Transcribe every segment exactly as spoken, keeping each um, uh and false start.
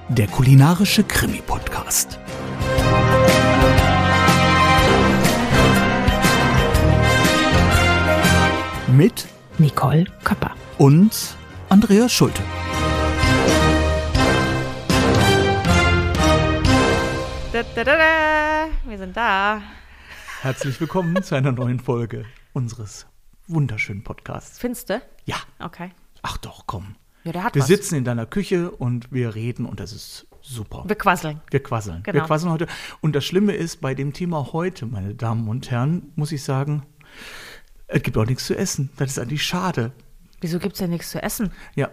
der kulinarische Krimi-Podcast. Mit Nicole Köpper und Andreas Schulte. Da, da, da, da. Wir sind da. Herzlich willkommen zu einer neuen Folge unseres wunderschönen Podcasts. Findest du? Ja. Okay. Ach doch, komm. Ja, der hat wir was. sitzen in deiner Küche und wir reden und das ist super. Wir quasseln. Wir quasseln. Genau. Wir quasseln heute. Und das Schlimme ist, bei dem Thema heute, meine Damen und Herren, muss ich sagen, es gibt auch nichts zu essen. Das ist eigentlich schade. Wieso gibt's denn nichts zu essen? Ja,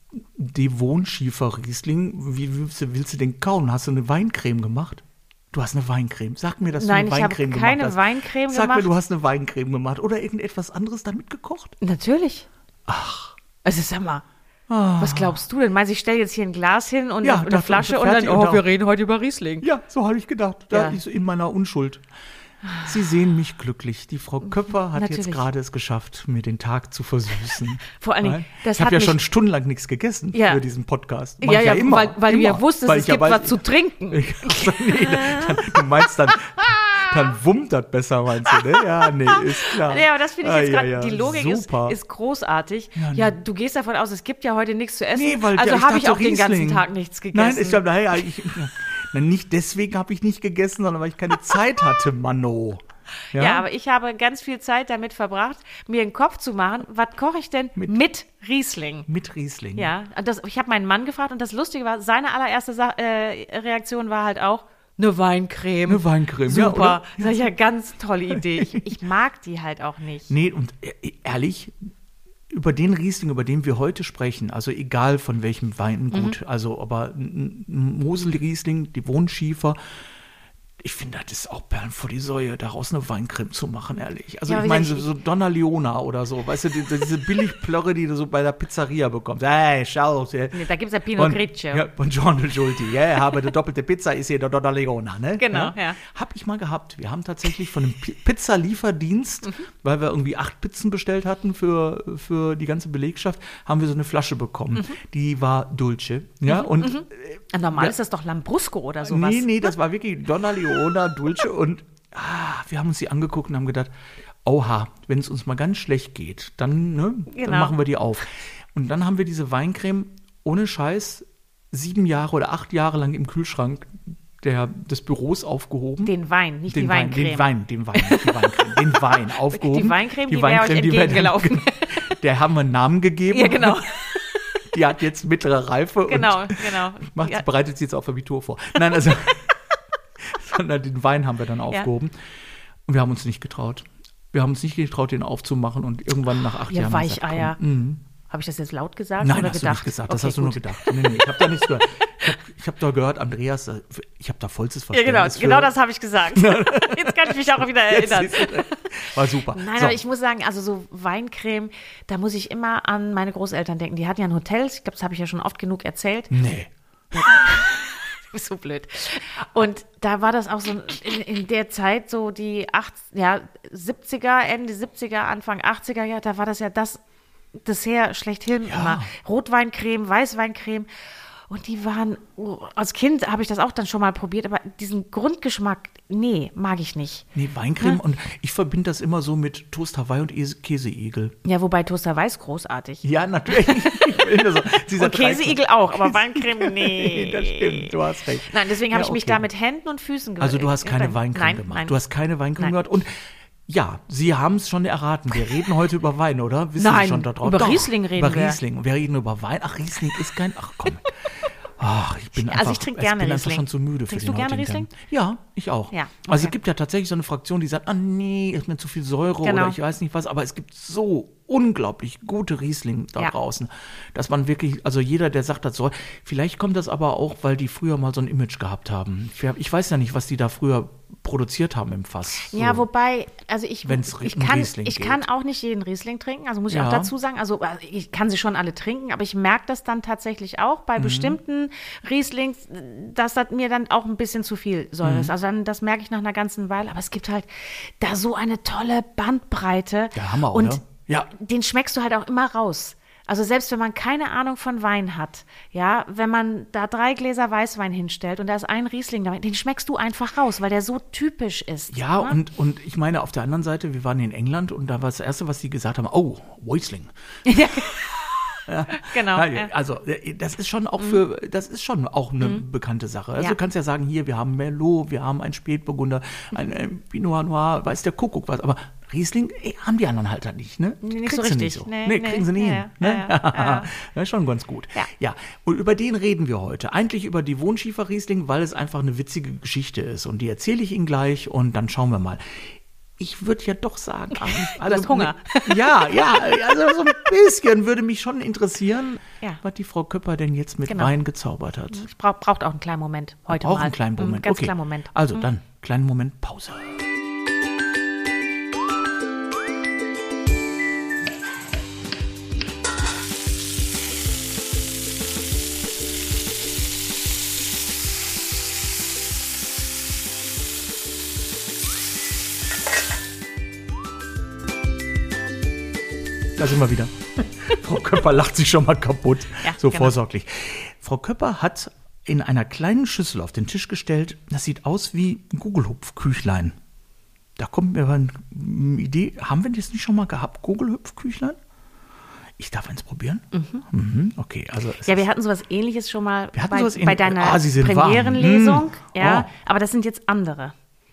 Devonschiefer Riesling, wie willst du, willst du den kauen? Hast du eine Weincreme gemacht? Du hast eine Weincreme. Sag mir, dass Nein, du eine Weincreme ich gemacht habe keine hast. Weincreme Sag gemacht. mir, du hast eine Weincreme gemacht oder irgendetwas anderes damit gekocht? Natürlich. Ach. Also sag mal, Ah. was glaubst du denn? Meinst du, ich stelle jetzt hier ein Glas hin und Ja, eine, eine das- Flasche und und dann, fertig oh, und wir auch- reden heute über Riesling. Ja, so habe ich gedacht. Da Ja. ist in meiner Unschuld. Sie sehen mich glücklich. Die Frau Köpper hat Natürlich. jetzt gerade es geschafft, mir den Tag zu versüßen. Vor allen Dingen, Weil das ich habe hat ja mich- schon stundenlang nichts gegessen Ja. für diesen Podcast. Mach Ja, ich ja, immer, weil, weil immer. du ja wusstest, Weil es ich ja gibt weiß- was zu trinken. Ich, also, nee, dann, du meinst dann, dann wummt das besser, meinst du, ne? Ja, nee, ist klar. Ja, aber das finde ich jetzt Ah, gerade, ja, ja. die Logik ist, Super. ist großartig. Ja, Ja, nee. du gehst davon aus, es gibt ja heute nichts zu essen, Nee, weil ja, also ich habe ich dachte auch den ganzen Riesling. Tag nichts gegessen. Nein, ich glaube, naja, ich, na, nicht deswegen habe ich nicht gegessen, sondern weil ich keine Zeit hatte, Manno. Ja, Ja, aber ich habe ganz viel Zeit damit verbracht, mir einen Kopf zu machen, was koche ich denn Mit- mit, Riesling? mit Riesling. Ja, und das, ich habe meinen Mann gefragt und das Lustige war, seine allererste Sa äh, Reaktion war halt auch, eine Weincreme. Eine Weincreme, ja, Super. oder? Sag ich, ja, ganz tolle Idee. Ich, ich mag die halt auch nicht. Nee, und e- ehrlich, über den Riesling, über den wir heute sprechen, also egal von welchem Weingut, Mhm. also aber ein ein Mosel-Riesling, die Wohnschiefer, ich finde, das ist auch Perlen vor die Säue, daraus eine Weincreme zu machen, ehrlich. Also Ja, ich aber meine, ich- so, so Donna Leona oder so, weißt du, die, diese Billigplörre, die du so bei der Pizzeria bekommst. Hey, schau. Nee, da gibt es ja Pinot Grigio. Ja, Buongiorno, Giulti. Ja, habe die doppelte Pizza, ist hier der Donna Leona, ne? Genau, ja. Hab ich mal gehabt. Wir haben tatsächlich von einem Pi- Pizzalieferdienst, weil wir irgendwie acht Pizzen bestellt hatten für, für die ganze Belegschaft, haben wir so eine Flasche bekommen. Die war Dulce. Ja, und äh, Ah, Normal Ja. ist das doch Lambrusco oder sowas. nee, nee, das war wirklich Donna Leona, Dulce und ah, wir haben uns die angeguckt und haben gedacht, oha, wenn es uns mal ganz schlecht geht, dann, ne, Genau. dann machen wir die auf. Und dann haben wir diese Weincreme ohne Scheiß sieben Jahre oder acht Jahre lang im Kühlschrank der, des Büros aufgehoben. Den Wein, nicht Den die Wein, Weincreme. den Wein, den Wein, nicht die Weincreme, den Wein aufgehoben. Die Weincreme, die wäre euch die wäre- entgegengelaufen. Der haben wir einen Namen gegeben. Ja, genau. Die hat jetzt mittlere Reife Genau, und genau. macht, Ja. bereitet sie jetzt auf Abitur vor. Nein, also sondern den Wein haben wir dann aufgehoben. Und wir haben uns nicht getraut. Wir haben uns nicht getraut, den aufzumachen und irgendwann nach acht Ihr Jahren haben wir gesagt, Weicheier. komm, mhm. Habe ich das jetzt laut gesagt Nein, oder hast gedacht? du nicht gesagt. Das Okay, hast du gut. nur gedacht. Nee, nee, ich habe da nichts gehört. Ich habe ich hab da gehört, Andreas, ich habe da vollstes Ja, genau, Verständnis für. genau das habe ich gesagt. Jetzt kann ich mich auch wieder Jetzt erinnern. siehst du, war super. Nein, So. aber ich muss sagen, also so Weincreme, da muss ich immer an meine Großeltern denken. Die hatten ja ein Hotel, ich glaube, das habe ich ja schon oft genug erzählt. Nee. Du bist so blöd. Und da war das auch so in, in der Zeit, so die acht, ja, siebziger, Ende siebziger, Anfang achtziger, ja, da war das ja das Dessert schlechthin Ja. immer. Rotweincreme, Weißweincreme. Und die waren, oh, als Kind habe ich das auch dann schon mal probiert, aber diesen Grundgeschmack, nee, mag ich nicht. Nee, Weincreme und ich verbinde das immer so mit Toast Hawaii und Es- Käseigel. Ja, wobei Toaster Weiß großartig. Ja, natürlich. Ich will nur so, dieser Und Käseigel auch, aber Weincreme, nee. Nee, das stimmt, du hast recht. Nein, deswegen habe Ja, ich mich okay. da mit Händen und Füßen ge- Also du hast keine äh, Weincreme nein, gemacht. Nein. Du hast keine Weincreme Nein. gemacht. Und ja, Sie haben es schon erraten. Wir reden heute über Wein, oder? Wissen Nein, Sie schon da drauf? über Doch, Riesling reden über wir. Riesling. Und wir reden über Wein. Ach, Riesling ist kein... Ach, komm. Ach, ich bin Also einfach, ich trinke gerne bin einfach Riesling. schon zu müde für Trinkst den du gerne heutigen Riesling? Tag. Ja, ich auch. Ja, Also es okay. gibt ja tatsächlich so eine Fraktion, die sagt, ah nee, ist mir zu viel Säure Genau. oder ich weiß nicht was. Aber es gibt so unglaublich gute Riesling da Ja. draußen, dass man wirklich, also jeder, der sagt, das soll, vielleicht kommt das aber auch, weil die früher mal so ein Image gehabt haben. Ich weiß ja nicht, was die da früher produziert haben im Fass. So. Ja, wobei, also ich, Wenn's ich, um kann, Riesling ich geht. kann auch nicht jeden Riesling trinken, also muss ich Ja. auch dazu sagen, also also ich kann sie schon alle trinken, aber ich merke das dann tatsächlich auch Mhm. bei bestimmten Rieslings, dass das mir dann auch ein bisschen zu viel Säure Mhm. ist. Also dann, das merke ich nach einer ganzen Weile, aber es gibt halt da so eine tolle Bandbreite. Der Hammer, und oder? Ja. den schmeckst du halt auch immer raus. Also selbst wenn man keine Ahnung von Wein hat, ja, wenn man da drei Gläser Weißwein hinstellt und da ist ein Riesling dabei, den schmeckst du einfach raus, weil der so typisch ist. Ja, ne? und, und ich meine, auf der anderen Seite, wir waren in England und da war das Erste, was die gesagt haben, oh, Riesling. Ja. Ja. Genau. Ja, Ja. also das ist schon auch für, das ist schon auch eine Mhm. bekannte Sache. Also Ja. du kannst ja sagen, hier, wir haben Merlot, wir haben einen Spätburgunder, ein, ein Pinot Noir, weiß der Kuckuck was, aber Riesling ey, haben die anderen halt nicht, ne? Nee, nicht Kriegst so du richtig. Nicht so. Nee, Nee, nee. kriegen sie nie Ja, hin. ja, Ne? ja, ja. Das ist schon ganz gut. Ja. ja, und über den reden wir heute. Eigentlich über die Wohnschiefer Riesling, weil es einfach eine witzige Geschichte ist. Und die erzähle ich Ihnen gleich und dann schauen wir mal. Ich würde ja doch sagen, also, hast Hunger. Ja, ja, also so ein bisschen würde mich schon interessieren, Ja. was die Frau Köpper denn jetzt mit Genau. Wein gezaubert hat. Ich brauch, braucht auch einen kleinen Moment heute Auch mal. einen kleinen Mhm, Moment. Ganz okay. kleinen Moment. Also dann, kleinen Moment Pause. Da sind wir wieder. Frau Köpper lacht sich schon mal kaputt. Ja, so genau. vorsorglich. Frau Köpper hat in einer kleinen Schüssel auf den Tisch gestellt, das sieht aus wie ein Gugelhupfküchlein. Da kommt mir aber eine Idee, haben wir das nicht schon mal gehabt, Gugelhupfküchlein? Ich darf eins probieren? Mhm. Mhm, okay, also es Ja, wir ist- hatten sowas Ähnliches schon mal Wir hatten bei, sowas bei ähnlich- deiner Ah, Sie sind warm. Premierenlesung. Mm. Ja, Oh. aber das sind jetzt andere.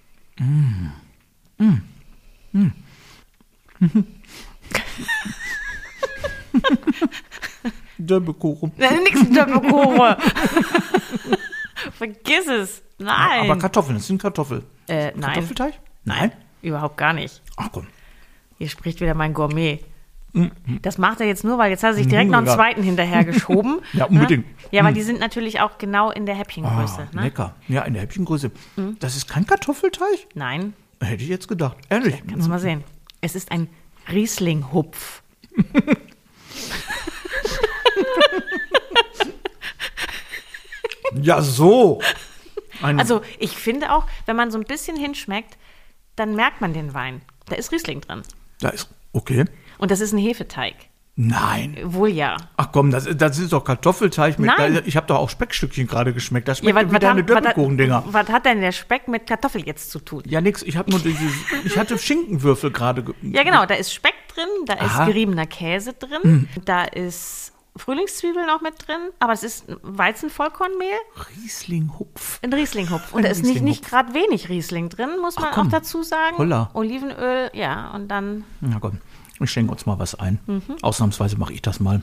Döbbekuchen. Nix Döppelkuchen. Vergiss es. Nein. Aber Kartoffeln, das sind Kartoffel. äh, nein, Kartoffelteig? Nein. überhaupt gar nicht. Ach komm. Hier spricht wieder mein Gourmet. Mhm. Das macht er jetzt nur, weil jetzt hat er sich direkt noch einen Ja. zweiten hinterhergeschoben. Ja, unbedingt. Ne? Ja, weil die sind natürlich auch genau in der Häppchengröße. Ah, Ne? lecker. Ja, in der Häppchengröße. Das ist kein Kartoffelteig? Nein, Hätte ich jetzt gedacht. Ehrlich. kannst du mal sehen. Es ist ein Riesling-Hupf. Ja, so. Ein, Also ich finde auch, wenn man so ein bisschen hinschmeckt, dann merkt man den Wein. Da ist Riesling drin. da ist, okay. Und das ist ein Hefeteig. Nein. Wohl ja. Ach komm, das, das ist doch Kartoffelteig mit. Nein. Da, ich habe doch auch Speckstückchen gerade geschmeckt. Das Ja, schmeckt wie deine Döppelkuchendinger. was hat denn der Speck mit Kartoffel jetzt zu tun? Ja, nix. Ich habe nur diese. Ich hatte Schinkenwürfel gerade. ge- Ja, genau, da ist Speck drin, da ist Aha. geriebener Käse drin, da ist Frühlingszwiebeln auch mit drin, aber es ist Weizenvollkornmehl, Riesling-Hupf. ein Rieslingshupf. Und Ein da ist nicht, Rieslinghupf. nicht gerade wenig Riesling drin, muss man komm. auch dazu sagen. Holla. Olivenöl, ja, und dann Na komm, ich schenke uns mal was ein. Mhm. Ausnahmsweise mache ich das mal.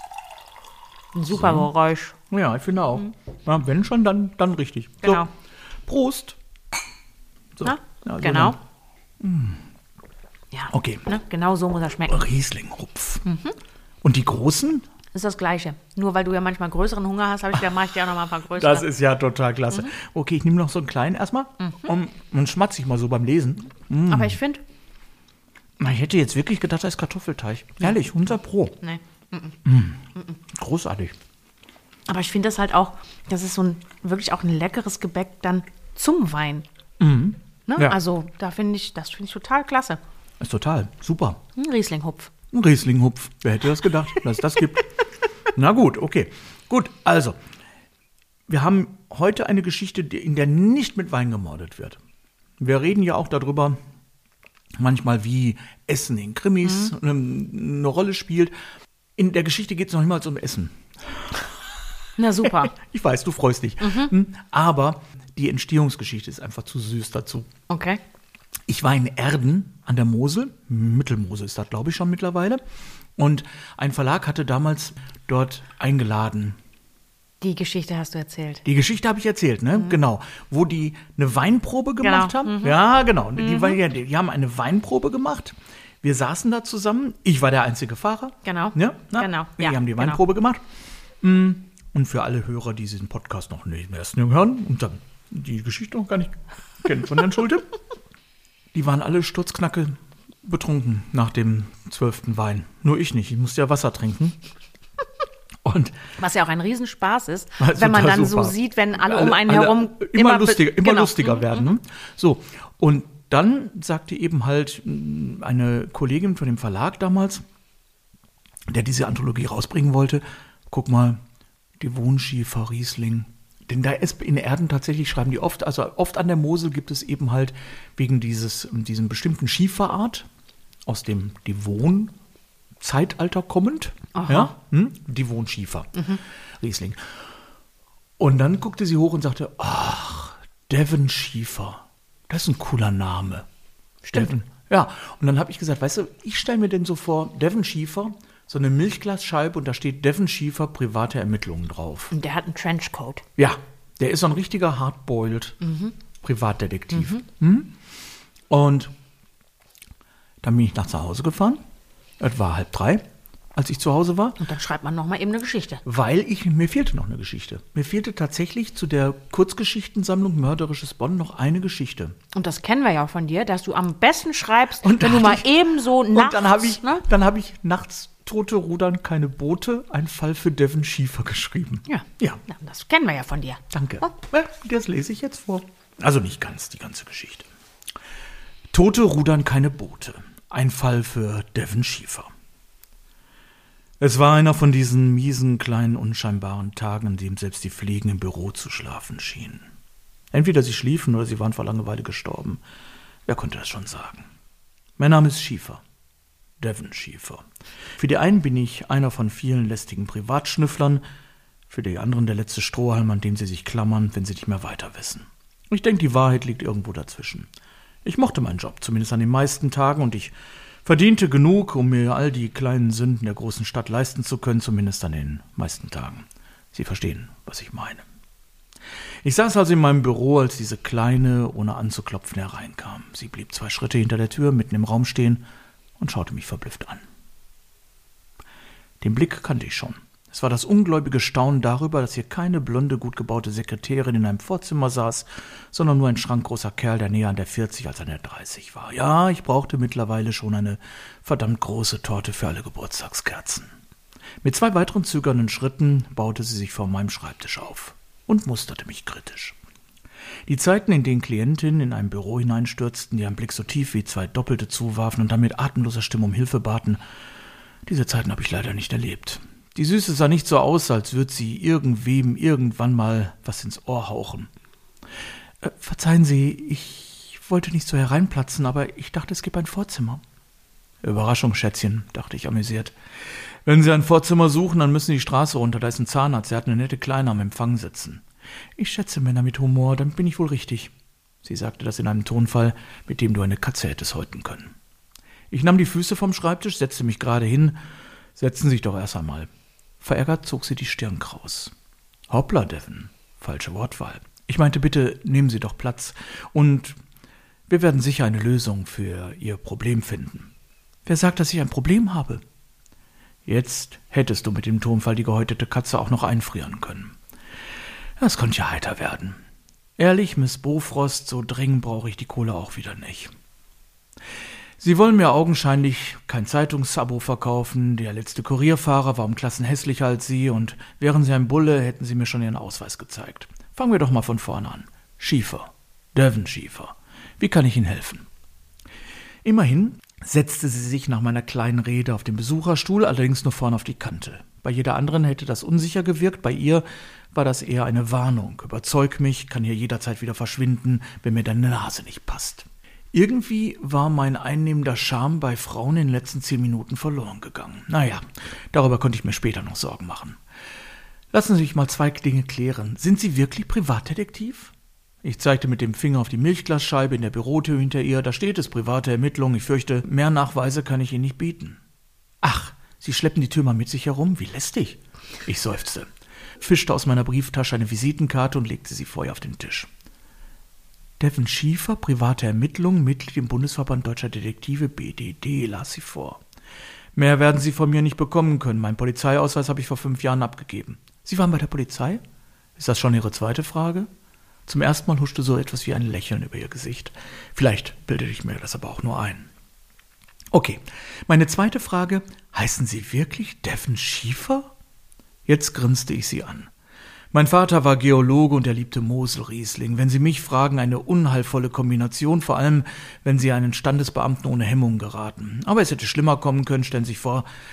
ein super Geräusch. Ja, ich finde auch. Ja, wenn schon, dann, dann richtig. So, Genau. Prost. So. Na, Ja, so genau. dann- Ja, Okay. ne, genau so muss er schmecken. Riesling-Hupf. Mhm. Und die großen? Das ist das Gleiche. Nur weil du ja manchmal größeren Hunger hast, habe ich gedacht, mache ich dir auch noch mal ein paar größere. Das ist ja total klasse. Mhm. Okay, ich nehme noch so einen kleinen erstmal. Und dann schmatze ich mal so beim Lesen. Aber ich finde, Na, ich hätte jetzt wirklich gedacht, das ist Kartoffelteig. Ehrlich, hundert Pro. nee. Großartig. Aber ich finde das halt auch, das ist so ein wirklich auch ein leckeres Gebäck dann zum Wein. Ne? Ja. Also da finde ich, das finde ich total klasse. Ist total super. Ein Rieslinghupf. Ein Rieslinghupf. Wer hätte das gedacht, dass es das gibt? Na gut, okay. Gut, also. Wir haben heute eine Geschichte, die- in der nicht mit Wein gemordet wird. Wir reden ja auch darüber, manchmal wie Essen in Krimis Mhm. ähm, eine Rolle spielt. In der Geschichte geht es noch niemals um Essen. Na super. Ich weiß, du freust dich. Hm, Aber die Entstehungsgeschichte ist einfach zu süß dazu. Okay. Ich war in Erden an der Mosel, Mittelmosel ist das, glaube ich, schon mittlerweile. Und ein Verlag hatte damals dort eingeladen. Die Geschichte hast du erzählt. Die Geschichte habe ich erzählt, ne? Genau. Wo die eine Weinprobe gemacht Genau. haben. Ja, genau. Die, die, die haben eine Weinprobe gemacht. Wir saßen da zusammen. Ich war der einzige Fahrer. Genau. Ja? Na? Genau. Die Ja, haben die genau. Weinprobe gemacht. Mm, Und für alle Hörer, die diesen Podcast noch nicht im ersten hören und dann die Geschichte noch gar nicht kennen von Herrn Schulte, die waren alle sturzknacke betrunken nach dem zwölften Wein. Nur ich nicht. Ich musste ja Wasser trinken. Und Was ja auch ein Riesenspaß ist, war wenn man total dann super. so sieht, wenn alle um einen Alle- herum immer, be- lustiger, immer genau. lustiger werden. Ne? So, und dann sagte eben halt mh, eine Kollegin von dem Verlag damals, der diese Anthologie rausbringen wollte, guck mal, Devonschiefer, Riesling. Denn da ist in Erden tatsächlich, schreiben die oft, also oft an der Mosel gibt es eben halt wegen dieses, diesem bestimmten Schieferart aus dem Devon-Zeitalter kommend, ja, hm, Devonschiefer, mhm. Riesling. Und dann guckte sie hoch und sagte, ach, Devonschiefer, das ist ein cooler Name. Stimmt. Devon, ja, und dann habe ich gesagt, weißt du, ich stelle mir denn so vor, Devonschiefer, so eine Milchglasscheibe und da steht Devonschiefer, private Ermittlungen drauf. Und der hat einen Trenchcoat. Ja, der ist so ein richtiger Hardboiled mhm. Privatdetektiv. Mhm. Hm? Und dann bin ich nach zu Hause gefahren. Es war halb drei, als ich zu Hause war. Und dann schreibt man nochmal eben eine Geschichte. Weil ich, mir fehlte noch eine Geschichte. Mir fehlte tatsächlich zu der Kurzgeschichtensammlung Mörderisches Bonn noch eine Geschichte. Und das kennen wir ja von dir, dass du am besten schreibst, und wenn du mal ich, eben so nachts... Und dann habe ich, ne? dann hab ich nachts Tote rudern, keine Boote, ein Fall für Devonschiefer geschrieben. Ja. Ja. ja, das kennen wir ja von dir. Danke. Oh. Das lese ich jetzt vor. Also nicht ganz die ganze Geschichte. Tote rudern, keine Boote. Ein Fall für Devonschiefer. Es war einer von diesen miesen, kleinen, unscheinbaren Tagen, an dem selbst die Fliegen im Büro zu schlafen schienen. Entweder sie schliefen oder sie waren vor Langeweile gestorben. Wer konnte das schon sagen? Mein Name ist Schiefer. Devonschiefer. Für die einen bin ich einer von vielen lästigen Privatschnüfflern, für die anderen der letzte Strohhalm, an dem sie sich klammern, wenn sie nicht mehr weiter wissen. Ich denke, die Wahrheit liegt irgendwo dazwischen. Ich mochte meinen Job, zumindest an den meisten Tagen, und ich verdiente genug, um mir all die kleinen Sünden der großen Stadt leisten zu können, zumindest an den meisten Tagen. Sie verstehen, was ich meine. Ich saß also in meinem Büro, als diese Kleine ohne anzuklopfen hereinkam. Sie blieb zwei Schritte hinter der Tür, mitten im Raum stehen, und schaute mich verblüfft an. Den Blick kannte ich schon. Es war das ungläubige Staunen darüber, dass hier keine blonde, gut gebaute Sekretärin in einem Vorzimmer saß, sondern nur ein schrankgroßer Kerl, der näher an der vierzig als an der dreißig war. Ja, ich brauchte mittlerweile schon eine verdammt große Torte für alle Geburtstagskerzen. Mit zwei weiteren zögernden Schritten baute sie sich vor meinem Schreibtisch auf und musterte mich kritisch. Die Zeiten, in denen Klientinnen in ein Büro hineinstürzten, die einen Blick so tief wie zwei Doppelte zuwarfen und dann mit atemloser Stimme um Hilfe baten, diese Zeiten habe ich leider nicht erlebt. Die Süße sah nicht so aus, als würde sie irgendwem irgendwann mal was ins Ohr hauchen. Äh, verzeihen Sie, ich wollte nicht so hereinplatzen, aber ich dachte, es gibt ein Vorzimmer. Überraschung, Schätzchen, dachte ich amüsiert. Wenn Sie ein Vorzimmer suchen, dann müssen Sie die Straße runter, da ist ein Zahnarzt, der hat eine nette Kleine am Empfang sitzen. Ich schätze Männer mit Humor, dann bin ich wohl richtig. Sie sagte das in einem Tonfall, mit dem du eine Katze hättest häuten können. Ich nahm die Füße vom Schreibtisch, setzte mich gerade hin. Setzen Sie sich doch erst einmal. Verärgert zog sie die Stirn kraus. Hoppla, Devon. Falsche Wortwahl. Ich meinte, bitte nehmen Sie doch Platz. Und wir werden sicher eine Lösung für Ihr Problem finden. Wer sagt, dass ich ein Problem habe? Jetzt hättest du mit dem Tonfall die gehäutete Katze auch noch einfrieren können. Das konnte ja heiter werden. Ehrlich, Miss Bofrost, so dringend brauche ich die Kohle auch wieder nicht. Sie wollen mir augenscheinlich kein Zeitungsabo verkaufen, der letzte Kurierfahrer war um Klassen hässlicher als Sie und wären Sie ein Bulle, hätten Sie mir schon Ihren Ausweis gezeigt. Fangen wir doch mal von vorne an. Schiefer, Devonschiefer, wie kann ich Ihnen helfen? Immerhin setzte sie sich nach meiner kleinen Rede auf den Besucherstuhl, allerdings nur vorne auf die Kante. Bei jeder anderen hätte das unsicher gewirkt, bei ihr war das eher eine Warnung. Überzeug mich, kann hier jederzeit wieder verschwinden, wenn mir deine Nase nicht passt. Irgendwie war mein einnehmender Charme bei Frauen in den letzten zehn Minuten verloren gegangen. Naja, darüber konnte ich mir später noch Sorgen machen. Lassen Sie mich mal zwei Dinge klären. Sind Sie wirklich Privatdetektiv? Ich zeigte mit dem Finger auf die Milchglasscheibe in der Bürotür hinter ihr. Da steht es, private Ermittlungen. Ich fürchte, mehr Nachweise kann ich Ihnen nicht bieten. Ach, Sie schleppen die Tür mal mit sich herum? Wie lästig. Ich seufzte, fischte aus meiner Brieftasche eine Visitenkarte und legte sie vor ihr auf den Tisch. Devonschiefer, private Ermittlungen, Mitglied im Bundesverband Deutscher Detektive, B D D, las sie vor. Mehr werden Sie von mir nicht bekommen können. Meinen Polizeiausweis habe ich vor fünf Jahren abgegeben. Sie waren bei der Polizei? Ist das schon Ihre zweite Frage? Zum ersten Mal huschte so etwas wie ein Lächeln über ihr Gesicht. Vielleicht bildete ich mir das aber auch nur ein. Okay, meine zweite Frage, heißen Sie wirklich Devonschiefer? Jetzt grinste ich sie an. Mein Vater war Geologe und er liebte Moselriesling. Wenn Sie mich fragen, eine unheilvolle Kombination, vor allem, wenn Sie einen Standesbeamten ohne Hemmung geraten. Aber es hätte schlimmer kommen können, stellen Sie sich vor,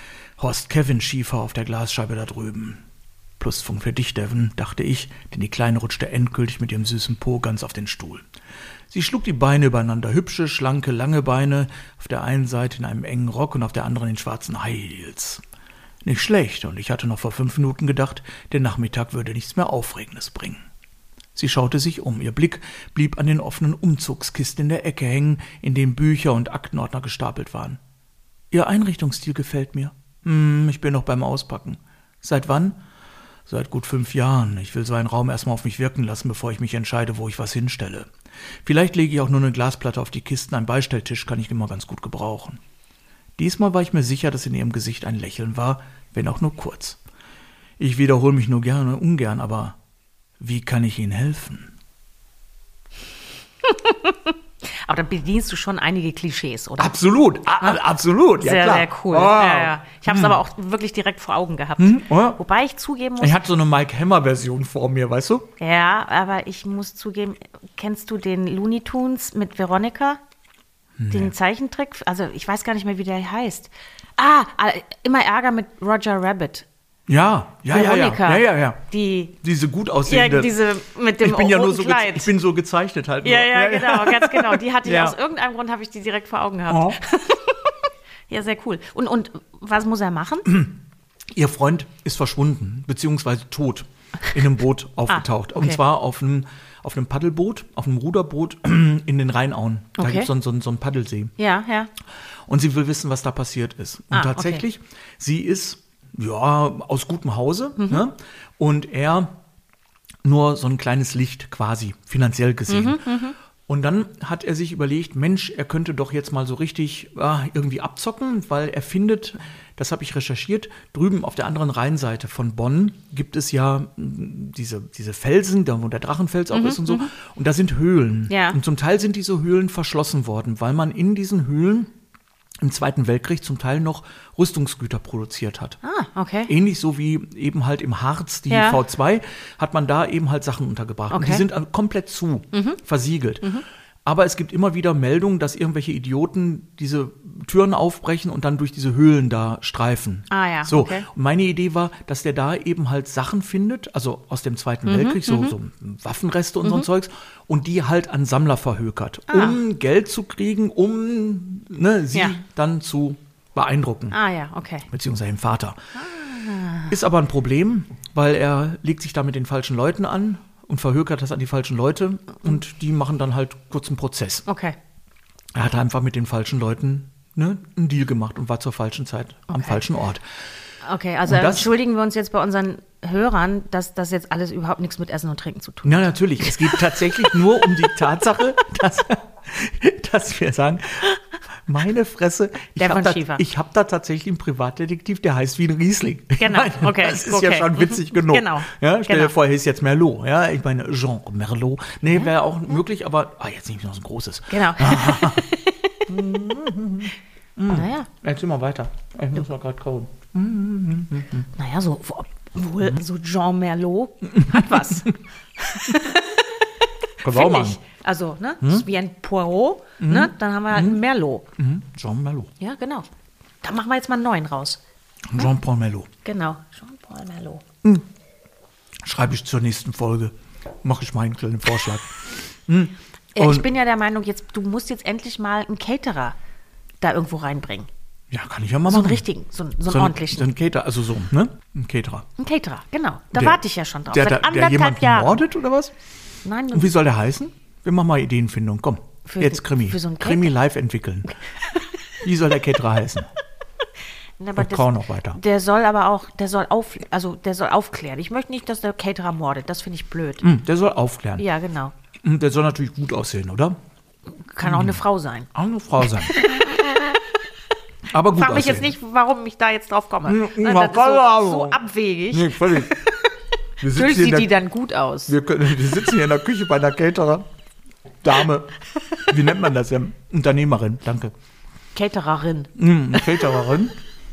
Horst Kevin Schiefer auf der Glasscheibe da drüben. Pluspunkt für dich, Devon, dachte ich, denn die Kleine rutschte endgültig mit ihrem süßen Po ganz auf den Stuhl. Sie schlug die Beine übereinander, hübsche, schlanke, lange Beine, auf der einen Seite in einem engen Rock und auf der anderen in schwarzen High Heels. Nicht schlecht, und ich hatte noch vor fünf Minuten gedacht, der Nachmittag würde nichts mehr Aufregendes bringen. Sie schaute sich um, ihr Blick blieb an den offenen Umzugskisten in der Ecke hängen, in denen Bücher und Aktenordner gestapelt waren. Ihr Einrichtungsstil gefällt mir. Hm, ich bin noch beim Auspacken. Seit wann? Seit gut fünf Jahren. Ich will so einen Raum erstmal auf mich wirken lassen, bevor ich mich entscheide, wo ich was hinstelle. Vielleicht lege ich auch nur eine Glasplatte auf die Kisten, ein Beistelltisch kann ich immer ganz gut gebrauchen. Diesmal war ich mir sicher, dass in ihrem Gesicht ein Lächeln war, wenn auch nur kurz. Ich wiederhole mich nur gerne ungern, aber wie kann ich Ihnen helfen? Aber da bedienst du schon einige Klischees, oder? Absolut, a- absolut, ja sehr, klar. Sehr cool. Oh. Ja, ja. Ich habe es hm. aber auch wirklich direkt vor Augen gehabt. Hm, oh. Wobei ich zugeben muss... Ich hatte so eine Mike Hammer-Version vor mir, weißt du? Ja, aber ich muss zugeben, kennst du den Looney Tunes mit Veronica? Nee. Den Zeichentrick? Also ich weiß gar nicht mehr, wie der heißt. Ah, immer Ärger mit Roger Rabbit. Ja, ja, Veronica, ja, ja, ja, ja. Die, diese gut aussehende. Ja, diese mit dem ich bin ja nur so Kleid. Ge- ich bin so gezeichnet halt. Ja, nur. ja, genau, ganz genau. Die hatte ich ja. aus irgendeinem Grund, habe ich die direkt vor Augen gehabt. Oh. Ja, sehr cool. Und, und was muss er machen? Ihr Freund ist verschwunden, beziehungsweise tot, in einem Boot aufgetaucht. ah, okay. Und zwar auf einem, auf einem Paddelboot, auf einem Ruderboot in den Rheinauen. Da okay. gibt es so, so, so einen Paddelsee. Ja, ja. Und sie will wissen, was da passiert ist. Und ah, tatsächlich, okay. sie ist ja aus gutem Hause, mhm. ne? Und er nur so ein kleines Licht quasi, finanziell gesehen. Mhm, mh. Und dann hat er sich überlegt, Mensch, er könnte doch jetzt mal so richtig ah, irgendwie abzocken, weil er findet, das habe ich recherchiert, drüben auf der anderen Rheinseite von Bonn gibt es ja diese, diese Felsen, da wo der Drachenfels auch mhm, ist und so. Mhm. Und da sind Höhlen. Ja. Und zum Teil sind diese Höhlen verschlossen worden, weil man in diesen Höhlen im Zweiten Weltkrieg zum Teil noch Rüstungsgüter produziert hat. Ah, okay. Ähnlich so wie eben halt im Harz die ja. V zwei, hat man da eben halt Sachen untergebracht. Okay. Und die sind komplett zu, mhm. versiegelt. Mhm. Aber es gibt immer wieder Meldungen, dass irgendwelche Idioten diese Türen aufbrechen und dann durch diese Höhlen da streifen. Ah ja, so. okay. Und meine Idee war, dass der da eben halt Sachen findet, also aus dem Zweiten mhm, Weltkrieg, so, mhm. so Waffenreste und mhm. so ein Zeugs, und die halt an Sammler verhökert, ah. um Geld zu kriegen, um ne, sie ja. dann zu beeindrucken. Ah ja, okay. Beziehungsweise den Vater. Ah. Ist aber ein Problem, weil er legt sich da mit den falschen Leuten an und verhökert das an die falschen Leute und die machen dann halt kurz einen Prozess. Okay. Er hat einfach mit den falschen Leuten ne, einen Deal gemacht und war zur falschen Zeit am Okay. falschen Ort. Okay, also das, entschuldigen wir uns jetzt bei unseren Hörern, dass das jetzt alles überhaupt nichts mit Essen und Trinken zu tun Ja, hat. natürlich. Es geht tatsächlich nur um die Tatsache, dass, dass wir sagen, meine Fresse, ich Der habe von da, Schiefer. ich hab da tatsächlich einen Privatdetektiv, der heißt wie ein Riesling. Genau, Ich meine, okay, Das ist okay. ja schon witzig genug. Genau, Ja, stell genau. dir vor, er ist jetzt Merlot. Ja, ich meine, Jean Merlot. Nee, wäre auch möglich, aber ah, jetzt nehme ich noch so ein großes. Genau. Naja. Erzähl mal weiter. Ich muss mal gerade kauen. Naja, so wohl so Jean Merlot hat was. Können wir auch Find machen. ich. Also, ne? Das ist wie ein Poirot, ne? Dann haben wir halt einen Merlot. Mhm. Jean Merlot. Ja, genau. Da machen wir jetzt mal einen neuen raus. Jean-Paul Merlot. Genau. Jean-Paul Merlot. Schreibe ich zur nächsten Folge. Mache ich mal einen kleinen Vorschlag. Ja, ich Und- bin ja der Meinung, jetzt, du musst jetzt endlich mal einen Caterer da irgendwo reinbringen. Ja, kann ich ja mal So einen machen. richtigen, so, einen- so einen So ein, ordentlichen. so ein Caterer, also so, ne? Ein Caterer. Ein Caterer, genau. Da Der- warte ich ja schon drauf. Der, Seit der, der anderthalb jemand Jahren. mordet oder was? Nein, Und wie soll der heißen? Wir machen mal Ideenfindung. Komm, Für- jetzt Krimi. für so einen Krimi live entwickeln. Wie soll der Caterer heißen? aber Ich brauche noch weiter. Der soll aber auch, der soll auf, also der soll aufklären. Ich möchte nicht, dass der Caterer mordet. Das finde ich blöd. Hm, der soll aufklären. Ja, genau. Hm, Der soll natürlich gut aussehen, oder? Kann auch eine Frau sein. Auch eine Frau sein. Aber gut Frag mich aussehen. jetzt nicht, warum ich da jetzt drauf komme. Hm, Nein, na, das ist keine so, Ahnung. so abwegig. Nee, völlig. Wir sitzen, Natürlich hier in sieht die der, dann gut aus. wir, können, wir sitzen hier in der Küche bei einer Caterer. Dame. Wie nennt man das denn? Unternehmerin, danke. Catererin. Hm, eine Catererin.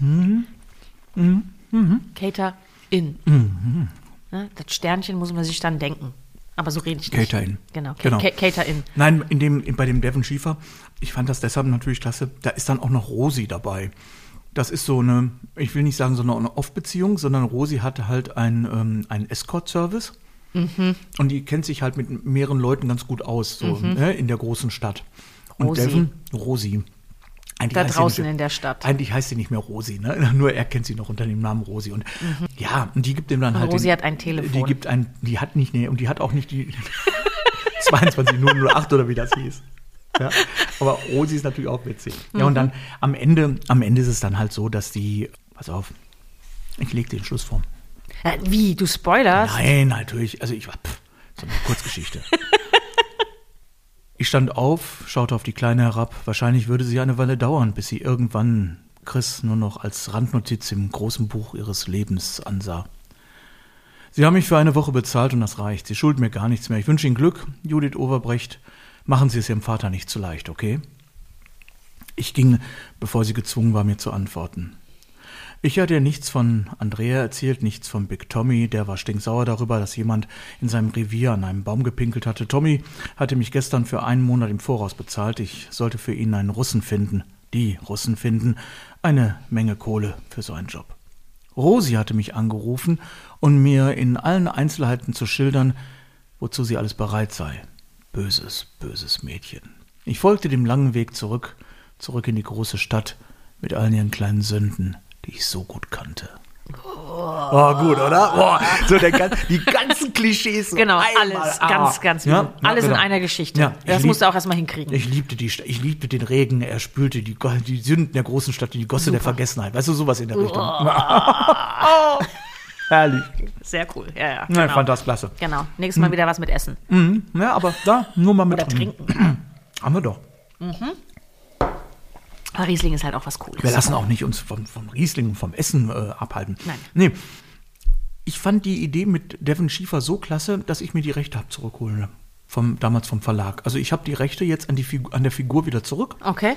Caterin. Mhm. Ne, das Sternchen muss man sich dann denken. Aber so rede ich nicht. Caterin. Genau, Genau. Ca- Caterin. Nein, in dem, in, bei dem Devon Schiefer, ich fand das deshalb natürlich klasse, da ist dann auch noch Rosi dabei. Das ist so eine, ich will nicht sagen so eine Off-Beziehung, sondern Rosi hatte halt ein, ähm, einen Escort-Service. Mhm. Und die kennt sich halt mit mehreren Leuten ganz gut aus, so mhm. ne, in der großen Stadt. Und Rosi. Devon, Rosi. Eigentlich da heißt draußen nicht, in der Stadt. Eigentlich heißt sie nicht mehr Rosi, ne? Nur er kennt sie noch unter dem Namen Rosi. Und mhm. ja, und die gibt ihm dann und halt. Rosi den, hat ein Telefon. Die gibt ein, die hat nicht, nee, und die hat auch nicht die zweiundzwanzig null null acht oder wie das hieß. Ja, aber Rosi ist natürlich auch witzig. Ja, und dann am Ende, am Ende ist es dann halt so, dass die, pass auf, ich lege den Schluss vor. Äh, wie, du spoilerst? Nein, natürlich, also ich war, pff, so eine Kurzgeschichte. Ich stand auf, schaute auf die Kleine herab. Wahrscheinlich würde sie eine Weile dauern, bis sie irgendwann Chris nur noch als Randnotiz im großen Buch ihres Lebens ansah. Sie haben mich für eine Woche bezahlt und das reicht. Sie schulden mir gar nichts mehr. Ich wünsche Ihnen Glück, Judith Overbrecht. Machen Sie es Ihrem Vater nicht zu leicht, okay? Ich ging, bevor sie gezwungen war, mir zu antworten. Ich hatte ihr nichts von Andrea erzählt, nichts von Big Tommy. Der war stinksauer darüber, dass jemand in seinem Revier an einem Baum gepinkelt hatte. Tommy hatte mich gestern für einen Monat im Voraus bezahlt. Ich sollte für ihn einen Russen finden. Die Russen finden. Eine Menge Kohle für so einen Job. Rosi hatte mich angerufen, um mir in allen Einzelheiten zu schildern, wozu sie alles bereit sei. Böses, böses Mädchen. Ich folgte dem langen Weg zurück, zurück in die große Stadt mit allen ihren kleinen Sünden, die ich so gut kannte. Oh, oh gut, oder? Boah, so der, die ganzen Klischees. So genau, einmal, alles, ah. ganz, ganz ja, ja, alles genau. in einer Geschichte. Ja, das lieb, musst du auch erstmal hinkriegen. Ich liebte, die, ich liebte den Regen, er spülte die, die Sünden der großen Stadt, die Gosse Super. Der Vergessenheit. Weißt du, sowas in der Richtung. Oh. Herrlich. Sehr cool, ja, ja. Genau. Genau. Ich fand das klasse. Genau, nächstes Mal mhm. wieder was mit Essen. Mhm. Ja, aber da nur mal mit Oder trinken. Haben wir doch. Mhm. Aber Riesling ist halt auch was Cooles. Wir lassen auch nicht uns vom, vom Riesling und vom Essen äh, abhalten. Nein. Nee. Ich fand die Idee mit Devon Schiefer so klasse, dass ich mir die Rechte habe zurückholen. Vom, damals vom Verlag. Also ich habe die Rechte jetzt an, die Figur, an der Figur wieder zurück. Okay.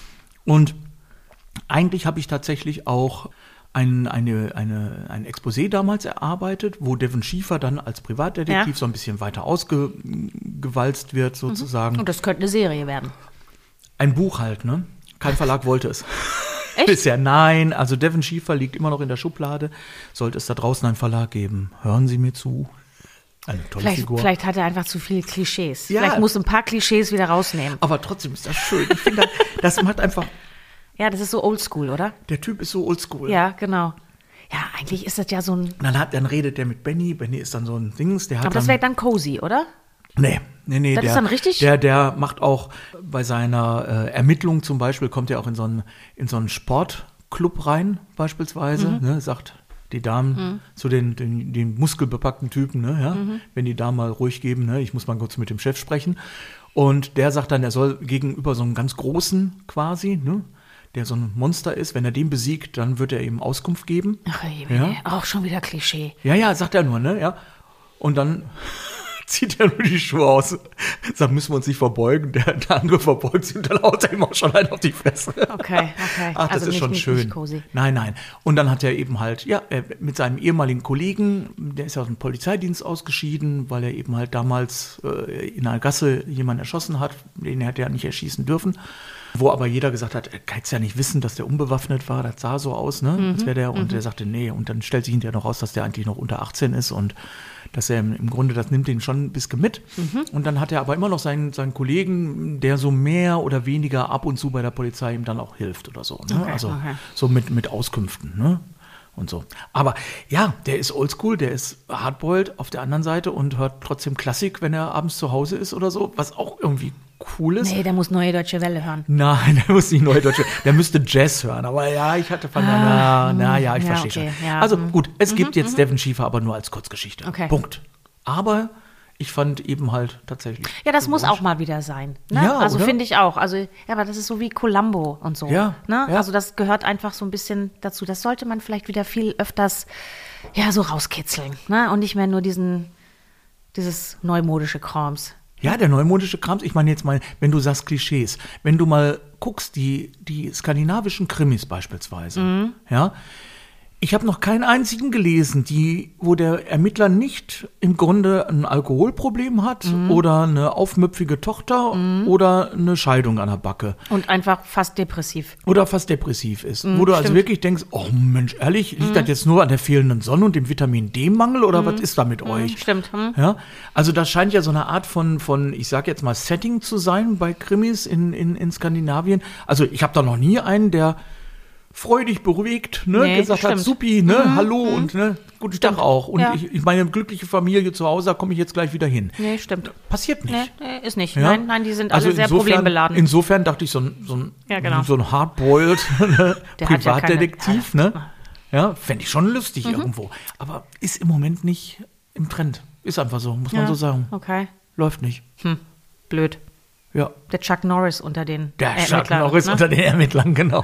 Und eigentlich habe ich tatsächlich auch ein, eine, eine, ein Exposé damals erarbeitet, wo Devon Schiefer dann als Privatdetektiv ja. so ein bisschen weiter ausgewalzt wird sozusagen. Und das könnte eine Serie werden. Ein Buch halt, ne? Kein Verlag wollte es. Echt? Bisher nein. Also Devon Schiefer liegt immer noch in der Schublade. Sollte es da draußen einen Verlag geben, hören Sie mir zu. Eine tolle vielleicht, Figur. Vielleicht hat er einfach zu viele Klischees. Ja. Vielleicht muss ein paar Klischees wieder rausnehmen. Aber trotzdem ist das schön. Ich finde, das macht einfach... Ja, das ist so oldschool, oder? Der Typ ist so oldschool. Ja, genau. Ja, eigentlich ist das ja so ein... Dann, hat, dann redet der mit Benny. Benny ist dann so ein Dings. Der hat Aber das wäre dann cozy, oder? Nee, nee, nee. Das der, ist dann richtig? Der, der macht auch bei seiner äh, Ermittlung zum Beispiel, kommt er auch in so einen, in so einen Sportclub rein, beispielsweise, mhm. ne, sagt die Damen mhm. zu den, den, den muskelbepackten Typen, ne, ja, mhm. wenn die Damen mal ruhig geben, ne, ich muss mal kurz mit dem Chef sprechen. Und der sagt dann, er soll gegenüber so einem ganz Großen quasi, ne, der so ein Monster ist, wenn er den besiegt, dann wird er ihm Auskunft geben. Ach, ey, ja. Auch schon wieder Klischee. Ja, ja, sagt er nur, ne, ja. Und dann zieht er nur die Schuhe aus, sagt, müssen wir uns nicht verbeugen. Der, der andere verbeugt sich und dann haut er ihm auch schon einen auf die Fresse. Okay, okay. Ach, das also ist nicht, schon nicht, schön. Nicht cozy. Nein, nein. Und dann hat er eben halt, ja, mit seinem ehemaligen Kollegen, der ist ja aus dem Polizeidienst ausgeschieden, weil er eben halt damals äh, in einer Gasse jemanden erschossen hat, den hätte er nicht erschießen dürfen. Wo aber jeder gesagt hat, er kann es ja nicht wissen, dass der unbewaffnet war, das sah so aus, ne? Mhm. Als wäre der, und mhm. der sagte, nee, und dann stellt sich hinterher noch raus, dass der eigentlich noch unter achtzehn ist und dass er im, im Grunde, das nimmt den schon ein bisschen mit. Mhm. Und dann hat er aber immer noch seinen, seinen Kollegen, der so mehr oder weniger ab und zu bei der Polizei ihm dann auch hilft oder so, ne? Okay, also okay. so mit, mit Auskünften, ne? Und so. Aber ja, der ist oldschool, der ist hardboiled auf der anderen Seite und hört trotzdem Klassik, wenn er abends zu Hause ist oder so, was auch irgendwie cool ist. Nee, der muss Neue Deutsche Welle hören. Nein, der muss nicht Neue Deutsche Welle, der müsste Jazz hören. Aber ja, ich hatte von ah, na, na ja, ich ja, verstehe okay, schon. Ja, also gut, es mhm, gibt jetzt mhm. Devon Schiefer, aber nur als Kurzgeschichte. Okay. Punkt. Aber ich fand eben halt tatsächlich. Ja, das muss auch mal wieder sein. Ne? Ja, also oder? finde ich auch. Also, ja, aber das ist so wie Columbo und so. Ja, ne? ja. Also das gehört einfach so ein bisschen dazu. Das sollte man vielleicht wieder viel öfters ja, so rauskitzeln. Ne? Und nicht mehr nur diesen, dieses neumodische Krams. Ja, der neumodische Krams. Ich meine jetzt mal, wenn du sagst Klischees, wenn du mal guckst, die, die skandinavischen Krimis beispielsweise, mhm. ja, Ich habe noch keinen einzigen gelesen, die, wo der Ermittler nicht im Grunde ein Alkoholproblem hat mhm. oder eine aufmüpfige Tochter mhm. oder eine Scheidung an der Backe. Und einfach fast depressiv. Oder fast depressiv ist. Mhm, wo du stimmt. also wirklich denkst, oh Mensch, ehrlich, liegt mhm. das jetzt nur an der fehlenden Sonne und dem Vitamin D-Mangel oder mhm. was ist da mit mhm, euch? Stimmt. Mhm. Ja, also das scheint ja so eine Art von, von ich sag jetzt mal, Setting zu sein bei Krimis in, in, in Skandinavien. Also ich habe da noch nie einen, der freudig bewegt, ne, nee, gesagt hat, supi, ne, mhm, hallo mhm. und ne, guten Tag auch. Und ja. ich, ich meine, glückliche Familie zu Hause, da komme ich jetzt gleich wieder hin. Nee, stimmt. Passiert nicht. Nee, nee ist nicht. Ja? Nein, nein, die sind also alle sehr insofern, problembeladen. Insofern dachte ich, so ein, so ein, ja, genau. so ein hardboiled ne, Privatdetektiv, ja ne, ja, fände ich schon lustig mhm. irgendwo. Aber ist im Moment nicht im Trend. Ist einfach so, muss ja. man so sagen. Okay. Läuft nicht. Hm. Blöd. Ja. Der Chuck Norris unter den Der Ermittlern. Chuck Norris ne? unter den Ermittlern, genau.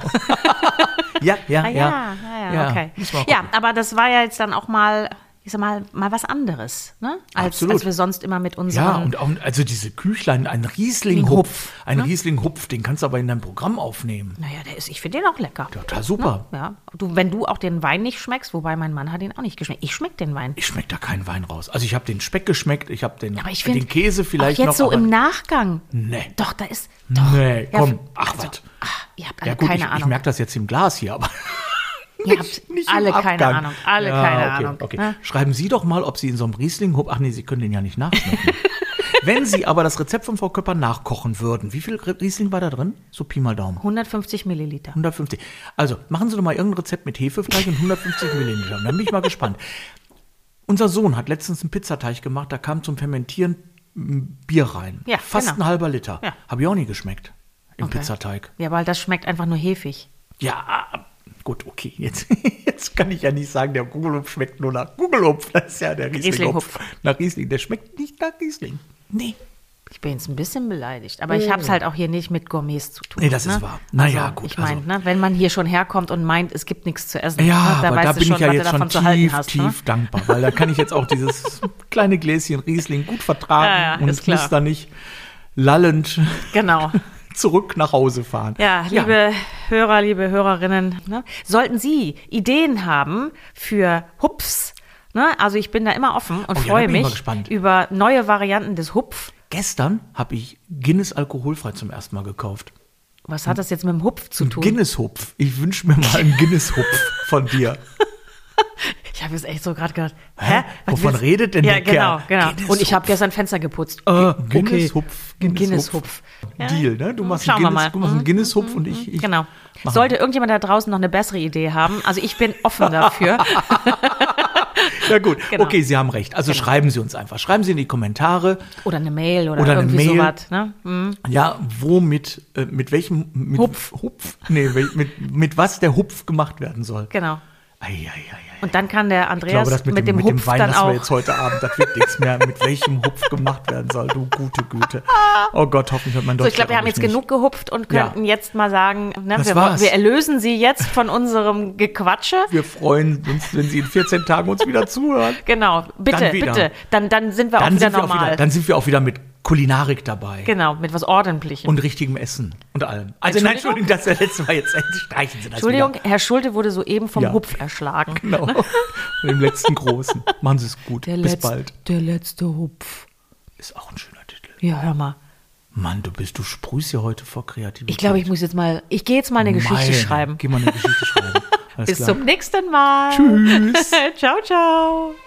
ja, ja, ah, ja, ja. Ja, ja, okay. Ja, aber das war ja jetzt dann auch mal, ich sag mal, mal was anderes, ne? Als, als wir sonst immer mit unseren... Ja, und auch, also diese Küchlein, ein Riesling-Hupf, ein ne? Riesling-Hupf, den kannst du aber in dein Programm aufnehmen. Naja, der ist, ich finde den auch lecker. Total super. Ne? Ja. Du, wenn du auch den Wein nicht schmeckst, wobei mein Mann hat den auch nicht geschmeckt. Ich schmeck den Wein. Ich schmeck da keinen Wein raus. Also ich habe den Speck geschmeckt, ich habe den, aber ich find, den Käse vielleicht auch noch. jetzt so im Nachgang. Nee. Doch, da ist... Doch. Nee, komm, ja, ach also, was. Ach, ihr habt alle ja gut, keine ich, Ahnung. Ich merke das jetzt im Glas hier, aber... Ihr habt nicht alle keine Ahnung. Alle ja, keine okay, Ahnung. Okay. Ja? Schreiben Sie doch mal, ob Sie in so einem Riesling... Ach nee, Sie können den ja nicht nachschmecken. Wenn Sie aber das Rezept von Frau Köpper nachkochen würden, wie viel Riesling war da drin? So Pi mal Daumen. hundertfünfzig Milliliter. hundertfünfzig. Also, machen Sie doch mal irgendein Rezept mit Hefefleisch und hundertfünfzig Milliliter. Dann bin ich mal gespannt. Unser Sohn hat letztens einen Pizzateig gemacht, da kam zum Fermentieren Bier rein. Ja, Fast genau. ein halber Liter. Ja. Habe ich auch nie geschmeckt im okay. Pizzateig. Ja, weil das schmeckt einfach nur hefig. Ja, gut, okay. Jetzt, jetzt kann ich ja nicht sagen, der Gugelhupf schmeckt nur nach Gugelhupf. Das ist ja der Rieslinghupf. Nach Riesling. Der schmeckt nicht nach Riesling. Nee. Ich bin jetzt ein bisschen beleidigt. Aber ich habe es halt auch hier nicht mit Gourmets zu tun. Nee, das ne? ist wahr. Naja, also, gut. Ich meine, also, ne, wenn man hier schon herkommt und meint, es gibt nichts zu essen, ja, ne, da aber weißt da du bin schon, ich ja was jetzt du davon schon zu halten tief, hast. tief Ne? dankbar. Weil da kann ich jetzt auch dieses kleine Gläschen Riesling gut vertragen ja, ja, und ist klar. muss da nicht lallend genau. zurück nach Hause fahren. Ja, liebe ja. Hörer, liebe Hörerinnen, ne? Sollten Sie Ideen haben für Hupfs, ne? Also ich bin da immer offen und oh, freue ja, mich über neue Varianten des Hupf. Gestern habe ich Guinness alkoholfrei zum ersten Mal gekauft. Was hat das jetzt mit dem Hupf zu tun? Guinness-Hupf. Ich wünsche mir mal einen Guinness-Hupf von dir. Ich habe jetzt echt so gerade gedacht, hä? hä? Wovon redet denn ja, der genau, Kerl? genau. Guinness und ich habe gestern Fenster geputzt. Uh, Guinness-Hupf. Okay. Guinness-Hupf. Ja. Deal, ne? Du machst Schauen einen Guinness, du machst einen Guinness-Hupf mhm. und ich, ich Genau. Sollte irgendjemand da draußen noch eine bessere Idee haben, also ich bin offen dafür. Ja gut, genau. Okay, Sie haben recht. Also genau. Schreiben Sie uns einfach. Schreiben Sie in die Kommentare. Oder eine Mail oder, oder irgendwie Mail. sowas. Ne? Mhm. Ja, womit, äh, mit welchem... Mit Hupf. Hupf? Nee, mit, mit was der Hupf gemacht werden soll. Genau. Ei, ei, ei, ei. Und dann kann der Andreas ich glaube, das mit, mit dem, dem mit Hupf dem Wein dann lassen auch... wir jetzt heute Abend, das wird nichts mehr, mit welchem Hupf gemacht werden soll. Du gute Güte. Oh Gott, hoffentlich hört mein Deutsch. So, ich glaube, wir haben jetzt nicht. genug gehupft und könnten ja. jetzt mal sagen, ne, wir, war's. wir erlösen Sie jetzt von unserem Gequatsche. Wir freuen uns, wenn Sie in vierzehn Tagen uns wieder zuhören. Genau, bitte, dann bitte. Dann, dann sind wir dann auch wieder sind wir normal. Auch wieder, dann sind wir auch wieder mit Kulinarik dabei. Genau, mit was Ordentlichem. Und richtigem Essen und allem. Also nein, Entschuldigung, das der letzte Mal jetzt endlich streichen Sie das Entschuldigung, wieder. Herr Schulte wurde soeben vom ja. Hupf erschlagen. Genau, mit dem letzten Großen. Machen Sie es gut. Der Bis letzte, bald. Der letzte Hupf. Ist auch ein schöner Titel. Ja, hör mal. Mann, du bist, du sprühst ja heute vor Kreativität. Ich glaube, ich muss jetzt mal, ich gehe jetzt mal eine Geschichte Meine, schreiben. Geh mal eine Geschichte schreiben. Alles Bis klar. zum nächsten Mal. Tschüss. Ciao, ciao.